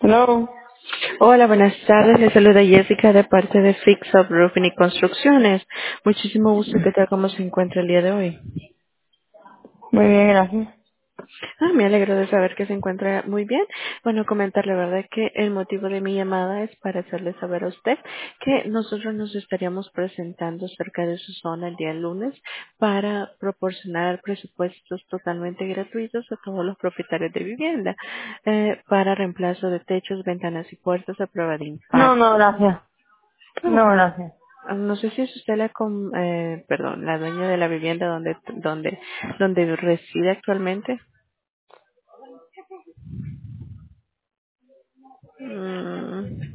No, Hola, buenas tardes. Le saluda Jessica de parte de Fix Up Roofing y Construcciones. Muchísimo gusto. ¿Qué tal? ¿Cómo se encuentra el día de hoy? muy bien, gracias. Me alegro de saber que se encuentra muy bien. Bueno, comentarle, ¿verdad? Que el motivo de mi llamada es para hacerle saber a usted que nosotros nos estaríamos presentando cerca de su zona el día lunes para proporcionar presupuestos totalmente gratuitos a todos los propietarios de vivienda para reemplazo de techos, ventanas y puertas a prueba de No, impacto. no, gracias. No, Ajá. gracias. No sé si es usted perdón, la dueña de la vivienda donde reside actualmente. Mm.